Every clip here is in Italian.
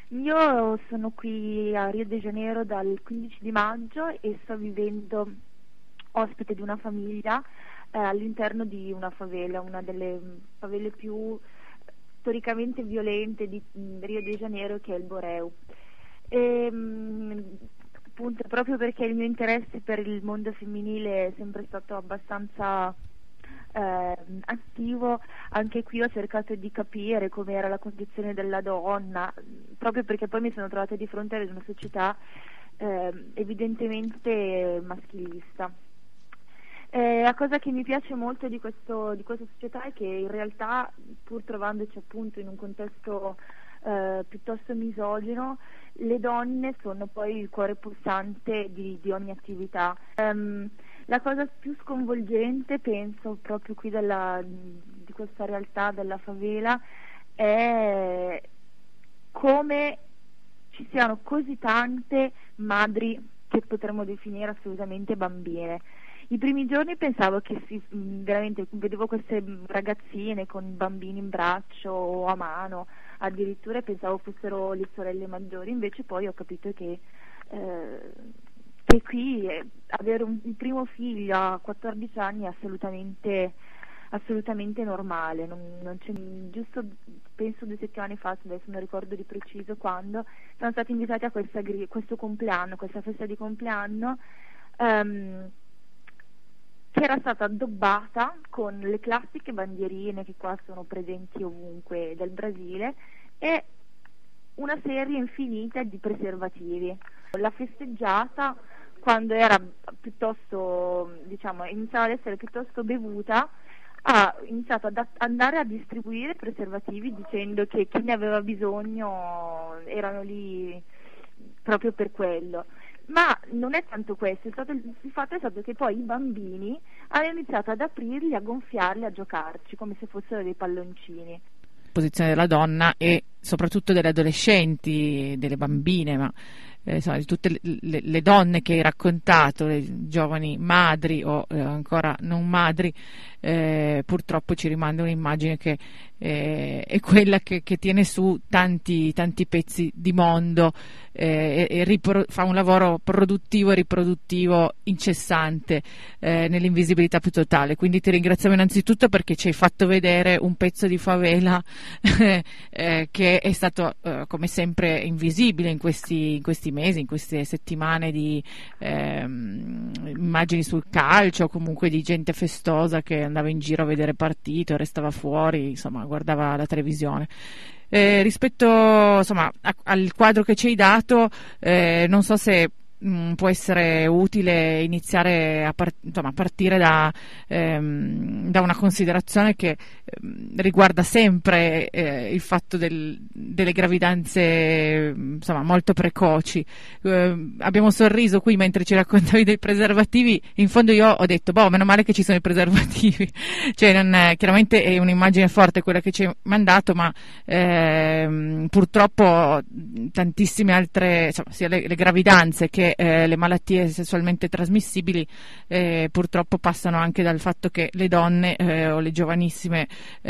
Io sono qui a Rio de Janeiro dal 15 di maggio e sto vivendo ospite di una famiglia all'interno di una favela, una delle favele più storicamente violente di Rio de Janeiro, che è il Boreu. E, appunto, proprio perché il mio interesse per il mondo femminile è sempre stato abbastanza attivo, anche qui ho cercato di capire com'era la condizione della donna, proprio perché poi mi sono trovata di fronte ad una società evidentemente maschilista. La cosa che mi piace molto di questa società è che in realtà, pur trovandoci appunto in un contesto piuttosto misogino, le donne sono poi il cuore pulsante di ogni attività. La cosa più sconvolgente, penso, proprio qui di questa realtà della favela è come ci siano così tante madri che potremmo definire assolutamente bambine. I primi giorni pensavo che veramente vedevo queste ragazzine con bambini in braccio o a mano, addirittura pensavo fossero le sorelle maggiori, invece poi ho capito che qui avere il primo figlio a 14 anni è assolutamente normale. Non c'è, giusto penso 2 settimane fa, adesso non ricordo di preciso quando, siamo stati invitati a questo compleanno, questa festa di compleanno, che era stata addobbata con le classiche bandierine che qua sono presenti ovunque del Brasile e una serie infinita di preservativi. La festeggiata, quando era piuttosto, iniziava ad essere piuttosto bevuta, ha iniziato ad andare a distribuire preservativi dicendo che chi ne aveva bisogno erano lì proprio per quello. Ma non è tanto questo, il fatto è stato che poi i bambini hanno iniziato ad aprirli, a gonfiarli, a giocarci come se fossero dei palloncini. Posizione della donna e soprattutto delle adolescenti, delle bambine, ma insomma, di tutte le donne che hai raccontato, le giovani madri o ancora non madri, purtroppo ci rimanda un'immagine che è quella che tiene su tanti pezzi di mondo e fa un lavoro produttivo e riproduttivo incessante nell'invisibilità più totale. Quindi ti ringraziamo innanzitutto perché ci hai fatto vedere un pezzo di favela che è stato come sempre invisibile in questi mesi, in queste settimane di immagini sul calcio o comunque di gente festosa che andava in giro a vedere partito, restava fuori, insomma guardava la televisione. Rispetto insomma al quadro che ci hai dato, non so se può essere utile iniziare a partire da una considerazione che riguarda sempre il fatto delle gravidanze insomma molto precoci. Abbiamo sorriso qui mentre ci raccontavi dei preservativi, in fondo io ho detto meno male che ci sono i preservativi cioè chiaramente è un'immagine forte quella che ci hai mandato, ma purtroppo tantissime altre, insomma, sia le gravidanze che le malattie sessualmente trasmissibili purtroppo passano anche dal fatto che le donne o le giovanissime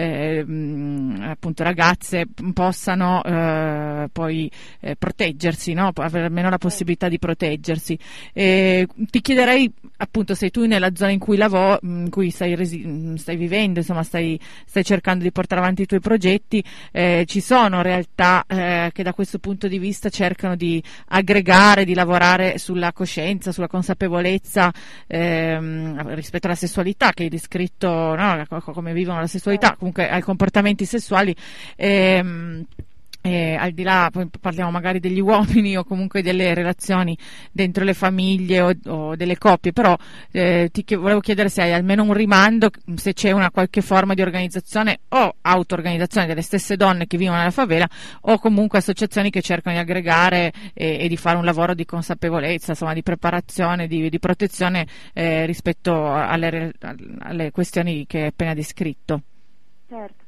appunto ragazze possano poi proteggersi, no? Avere almeno la possibilità di proteggersi. Ti chiederei appunto, sei tu nella zona in cui stai vivendo, insomma stai cercando di portare avanti i tuoi progetti, ci sono realtà che da questo punto di vista cercano di aggregare, di lavorare sulla coscienza, sulla consapevolezza rispetto alla sessualità che hai descritto, no? Come vivono la sessualità, comunque ai comportamenti sessuali. Al di là, poi parliamo magari degli uomini o comunque delle relazioni dentro le famiglie o delle coppie, però volevo chiedere se hai almeno un rimando, se c'è una qualche forma di organizzazione o auto-organizzazione delle stesse donne che vivono nella favela o comunque associazioni che cercano di aggregare e di fare un lavoro di consapevolezza, insomma di preparazione, di protezione rispetto alle questioni che hai appena descritto. Certo.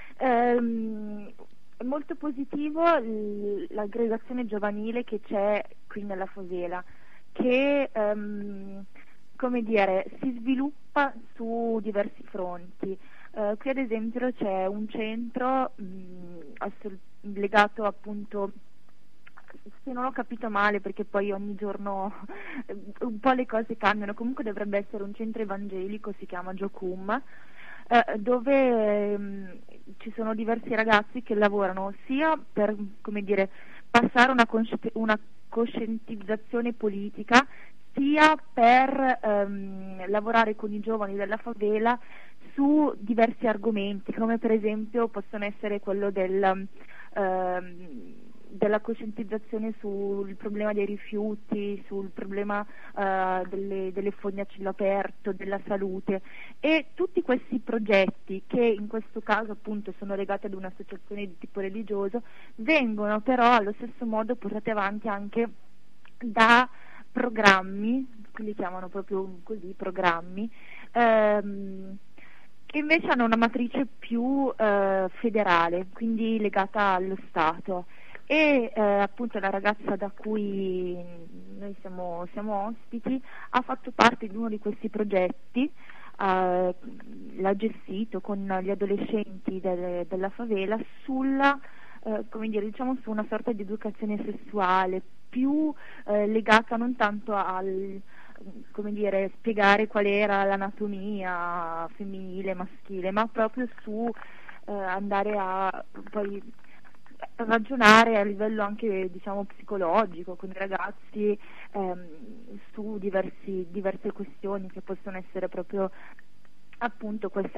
È molto positivo l'aggregazione giovanile che c'è qui nella favela, che come dire, si sviluppa su diversi fronti. Qui ad esempio c'è un centro legato appunto se non ho capito male, perché poi ogni giorno un po' le cose cambiano, comunque dovrebbe essere un centro evangelico, si chiama Jokum, dove ci sono diversi ragazzi che lavorano sia per, come dire, passare una coscientizzazione politica, sia per lavorare con i giovani della favela su diversi argomenti, come per esempio possono essere quello della coscientizzazione sul problema dei rifiuti, sul problema delle fogne a cielo aperto, della salute, e tutti questi progetti, che in questo caso appunto sono legati ad un'associazione di tipo religioso, vengono però allo stesso modo portati avanti anche da programmi, li chiamano proprio così, programmi, che invece hanno una matrice più federale, quindi legata allo Stato. E appunto la ragazza da cui noi siamo ospiti ha fatto parte di uno di questi progetti, l'ha gestito con gli adolescenti della favela sulla come dire, diciamo, su una sorta di educazione sessuale più legata non tanto al, come dire, spiegare qual era l'anatomia femminile, maschile, ma proprio su andare a poi ragionare a livello anche, diciamo, psicologico con i ragazzi su diverse questioni, che possono essere proprio appunto questa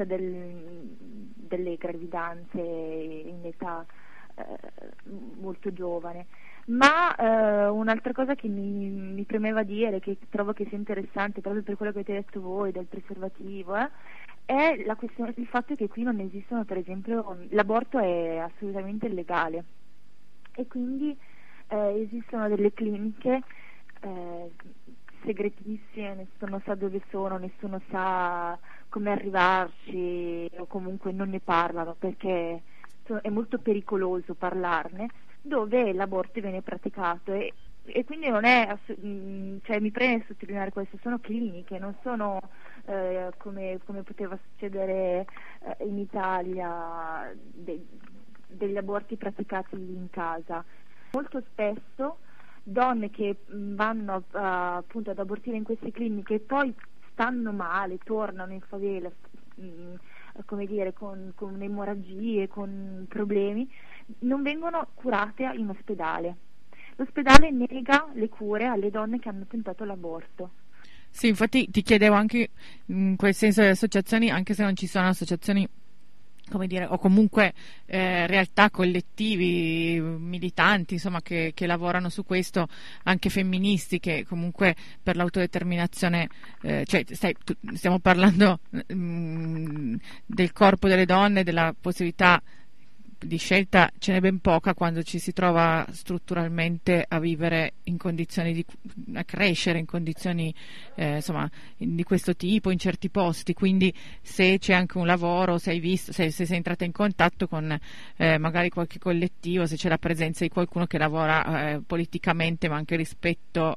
delle gravidanze in età molto giovane. Ma un'altra cosa che mi premeva dire, che trovo che sia interessante proprio per quello che avete detto voi del preservativo, è la questione, il fatto che qui non esistono, per esempio, l'aborto è assolutamente illegale, e quindi esistono delle cliniche segretissime, nessuno sa dove sono, nessuno sa come arrivarci, o comunque non ne parlano perché è molto pericoloso parlarne, dove l'aborto viene praticato, e quindi non è, cioè mi preme sottolineare questo, sono cliniche, non sono come poteva succedere in Italia degli aborti praticati in casa. Molto spesso donne che vanno appunto ad abortire in queste cliniche e poi stanno male, tornano in favela, come dire, con emorragie, con problemi, non vengono curate in ospedale. L'ospedale nega le cure alle donne che hanno tentato l'aborto. Sì, infatti ti chiedevo anche in quel senso le associazioni, anche se non ci sono associazioni, come dire, o comunque realtà, collettivi, militanti, insomma, che lavorano su questo, anche femministi, che comunque per l'autodeterminazione, cioè stiamo parlando del corpo delle donne, della possibilità di scelta, ce n'è ben poca quando ci si trova strutturalmente a vivere in condizioni a crescere in condizioni insomma di questo tipo in certi posti, quindi se c'è anche un lavoro, se hai visto, se sei entrata in contatto con magari qualche collettivo, se c'è la presenza di qualcuno che lavora politicamente ma anche rispetto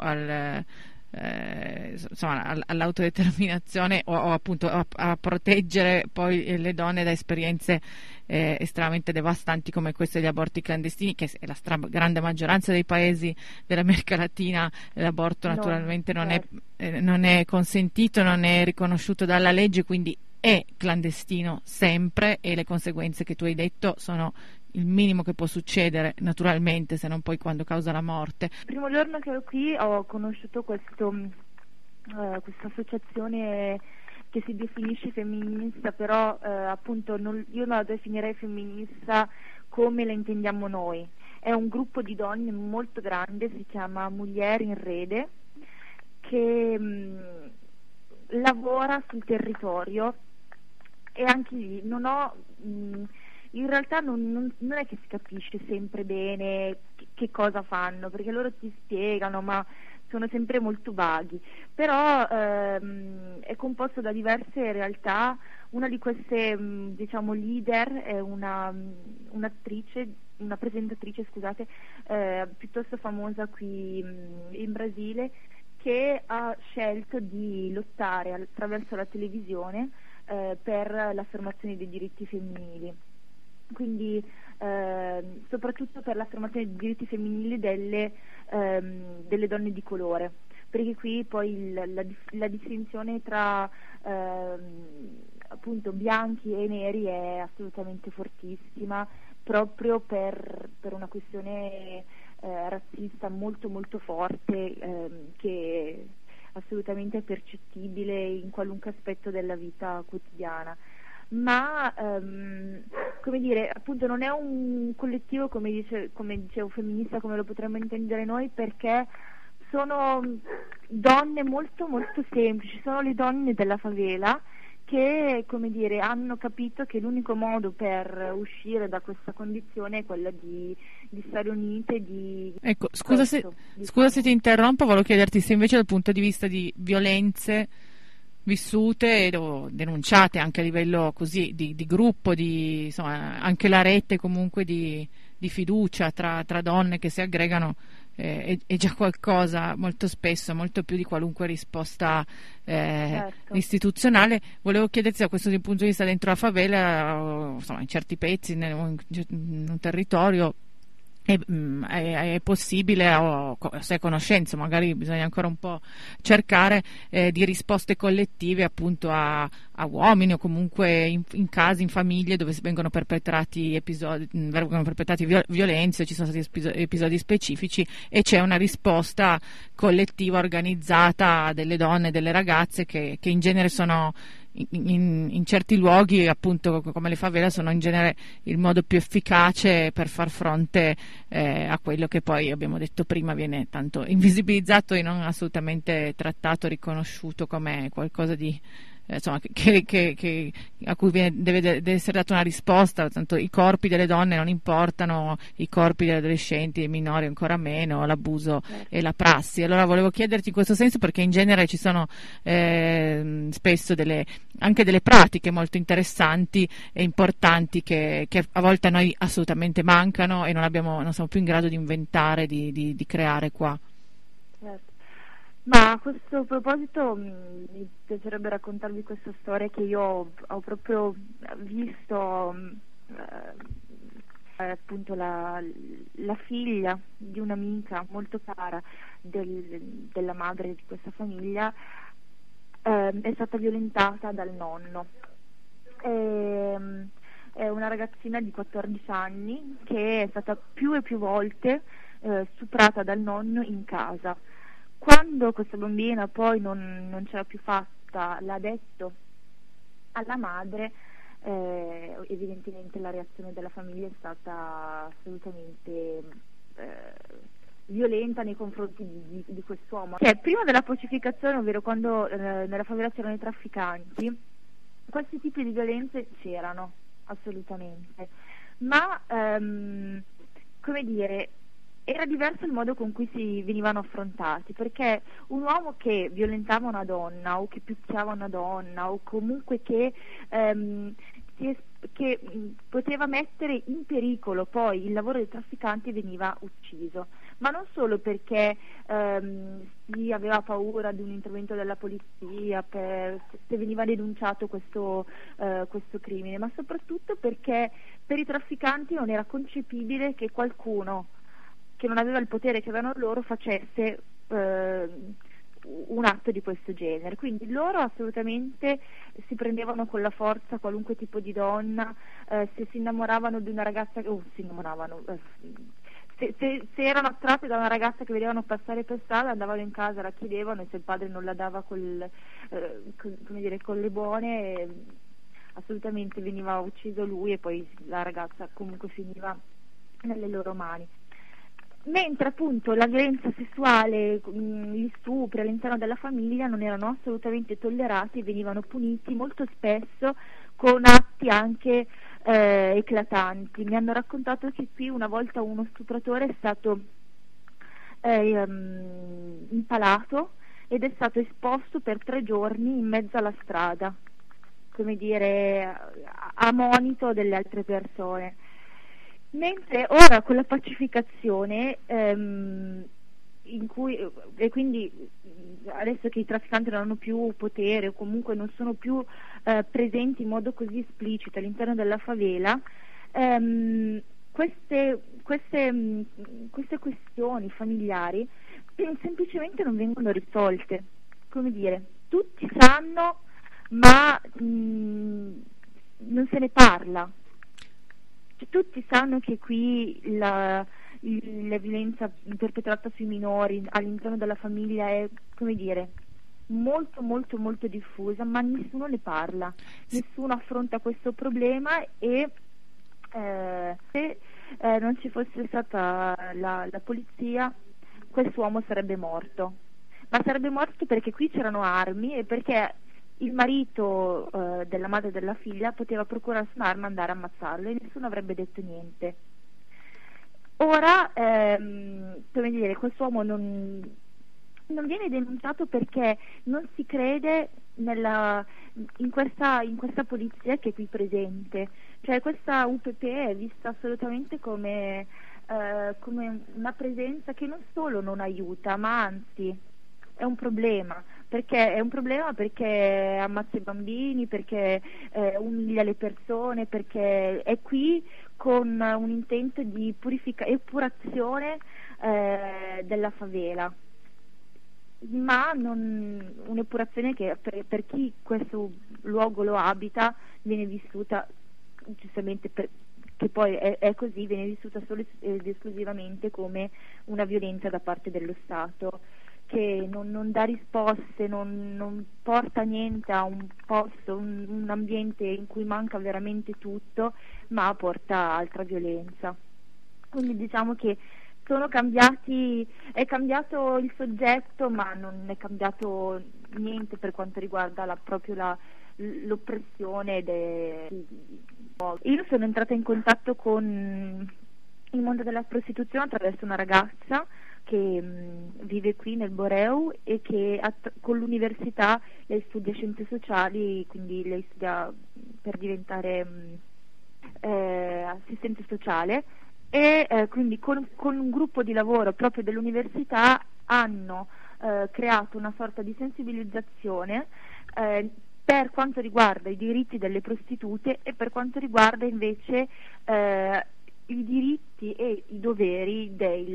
insomma, all'autodeterminazione o appunto a proteggere poi le donne da esperienze estremamente devastanti come queste degli aborti clandestini, che è la grande maggioranza dei paesi dell'America Latina. L'aborto naturalmente non è consentito, non è riconosciuto dalla legge, quindi è clandestino sempre, e le conseguenze che tu hai detto sono il minimo che può succedere, naturalmente, se non poi quando causa la morte. Il primo giorno che ero qui ho conosciuto questa associazione che si definisce femminista, però appunto io non la definirei femminista come la intendiamo noi. È un gruppo di donne molto grande, si chiama Mulher in Rede, che lavora sul territorio, e anche lì in realtà non è che si capisce sempre bene che cosa fanno, perché loro ti spiegano, ma sono sempre molto vaghi. Però è composto da diverse realtà. Una di queste diciamo leader è una presentatrice, scusate, piuttosto famosa qui in Brasile, che ha scelto di lottare attraverso la televisione per l'affermazione dei diritti femminili. quindi soprattutto per l'affermazione dei diritti femminili delle donne di colore, perché qui poi la distinzione tra appunto bianchi e neri è assolutamente fortissima, proprio per una questione razzista molto molto forte, che assolutamente è percettibile in qualunque aspetto della vita quotidiana. Ma come dire, appunto non è un collettivo, come dicevo, femminista come lo potremmo intendere noi, perché sono donne molto molto semplici, sono le donne della favela che, come dire, hanno capito che l'unico modo per uscire da questa condizione è quella di stare unite, Ecco, scusa se ti interrompo, volevo chiederti se invece dal punto di vista di violenze vissute o denunciate anche a livello così di gruppo, insomma, anche la rete comunque di fiducia tra donne che si aggregano è già qualcosa molto spesso, molto più di qualunque risposta certo. istituzionale. Volevo chiederti da questo punto di vista dentro la favela, o, insomma, in certi pezzi, in un territorio, è possibile, o se hai conoscenza, magari bisogna ancora un po' cercare di risposte collettive appunto a uomini o comunque in casi, in famiglie dove vengono perpetrati violenze, ci sono stati episodi specifici e c'è una risposta collettiva organizzata delle donne, delle ragazze che in genere sono in certi luoghi, appunto come le favela, sono in genere il modo più efficace per far fronte a quello che poi abbiamo detto prima viene tanto invisibilizzato e non assolutamente trattato, riconosciuto come qualcosa di insomma, a cui deve essere data una risposta. Tanto i corpi delle donne non importano, i corpi degli adolescenti e minori ancora meno, l'abuso e la prassi. Allora volevo chiederti in questo senso, perché in genere ci sono spesso anche delle pratiche molto interessanti e importanti che a volte a noi assolutamente mancano e non siamo più in grado di inventare, di creare qua. Certo. Ma a questo proposito mi piacerebbe raccontarvi questa storia che io ho proprio visto, appunto la figlia di un'amica molto cara della madre di questa famiglia è stata violentata dal nonno. È una ragazzina di 14 anni che è stata più e più volte stuprata dal nonno in casa. Quando questa bambina poi non ce l'ha più fatta, l'ha detto alla madre, evidentemente la reazione della famiglia è stata assolutamente violenta nei confronti di quest'uomo. Prima della pacificazione, ovvero quando nella favela c'erano i trafficanti, questi tipi di violenze c'erano assolutamente, ma come dire, era diverso il modo con cui si venivano affrontati, perché un uomo che violentava una donna o che picchiava una donna o comunque che poteva mettere in pericolo poi il lavoro dei trafficanti veniva ucciso, ma non solo perché si aveva paura di un intervento della polizia se veniva denunciato questo crimine, ma soprattutto perché per i trafficanti non era concepibile che qualcuno che non aveva il potere che avevano loro facesse un atto di questo genere. Quindi loro assolutamente si prendevano con la forza qualunque tipo di donna, se si innamoravano di una ragazza se erano attratti da una ragazza che vedevano passare per strada, andavano in casa, la chiedevano, e se il padre non la dava con le buone, assolutamente veniva ucciso lui e poi la ragazza comunque finiva nelle loro mani. Mentre appunto la violenza sessuale, gli stupri all'interno della famiglia non erano assolutamente tollerati e venivano puniti molto spesso con atti anche eclatanti. Mi hanno raccontato che qui una volta uno stupratore è stato impalato ed è stato esposto per 3 giorni in mezzo alla strada, come dire, a monito delle altre persone. Mentre ora con la pacificazione in cui, e quindi adesso che i trafficanti non hanno più potere o comunque non sono più presenti in modo così esplicito all'interno della favela, Queste questioni familiari semplicemente non vengono risolte. Come dire, tutti sanno, ma non se ne parla. Cioè, tutti sanno che qui la violenza perpetrata sui minori all'interno della famiglia è, come dire, molto molto molto diffusa, ma nessuno ne parla, nessuno affronta questo problema e se non ci fosse stata la polizia, quest'uomo sarebbe morto. Ma sarebbe morto perché qui c'erano armi e perché il marito della madre della figlia poteva procurarsi un'arma e andare a ammazzarlo e nessuno avrebbe detto niente. Ora, come dire, quest'uomo non viene denunciato perché non si crede in questa polizia che è qui presente. Cioè questa UPP è vista assolutamente come una presenza che non solo non aiuta, ma anzi è un problema. Perché ammazza i bambini, perché umilia le persone, perché è qui con un intento di epurazione della favela, ma un'epurazione che per chi questo luogo lo abita viene vissuta giustamente che poi è così, viene vissuta solo ed esclusivamente come una violenza da parte dello Stato, che non dà risposte, non porta niente a un posto, un ambiente in cui manca veramente tutto, ma porta altra violenza. Quindi diciamo che è cambiato il soggetto, ma non è cambiato niente per quanto riguarda l'oppressione. Io sono entrata in contatto con il mondo della prostituzione attraverso una ragazza che vive qui nel Boreo e che con l'università lei studia scienze sociali, quindi lei studia per diventare assistente sociale e quindi con un gruppo di lavoro proprio dell'università hanno creato una sorta di sensibilizzazione per quanto riguarda i diritti delle prostitute e per quanto riguarda invece i diritti e i doveri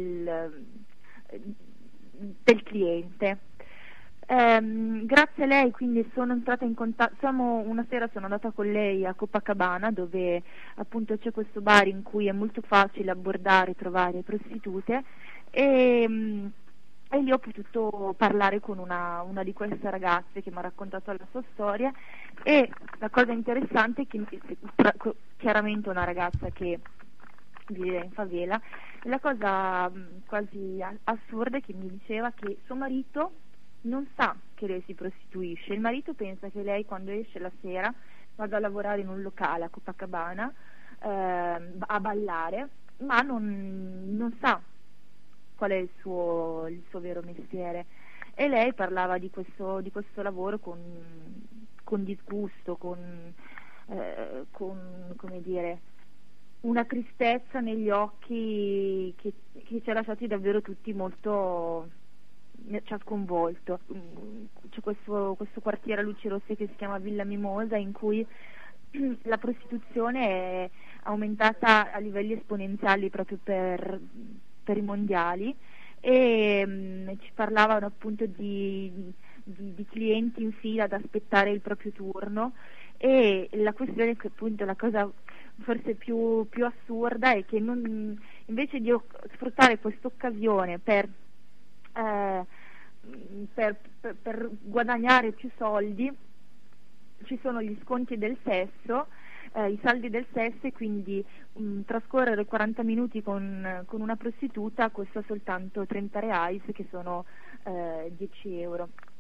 del cliente. Grazie a lei quindi sono entrata in contatto, una sera sono andata con lei a Copacabana, dove appunto c'è questo bar in cui è molto facile abbordare e trovare prostitute e lì ho potuto parlare con una di queste ragazze che mi ha raccontato la sua storia e la cosa interessante è che chiaramente una ragazza che vive in favela, la cosa quasi assurda è che mi diceva che suo marito non sa che lei si prostituisce, il marito pensa che lei quando esce la sera vada a lavorare in un locale a Copacabana a ballare, ma non sa qual è il suo vero mestiere, e lei parlava di questo lavoro con disgusto, con come dire, una tristezza negli occhi che ci ha lasciati davvero tutti molto, ci ha sconvolto. C'è questo quartiere a luci rosse che si chiama Villa Mimosa, in cui la prostituzione è aumentata a livelli esponenziali proprio per i mondiali e ci parlavano appunto di clienti in fila ad aspettare il proprio turno, e la questione è che appunto la cosa forse più assurda è che invece di sfruttare questa occasione per guadagnare più soldi, ci sono gli sconti del sesso, i saldi del sesso, e quindi trascorrere 40 minuti con una prostituta costa soltanto 30 reais, che sono 10 euro.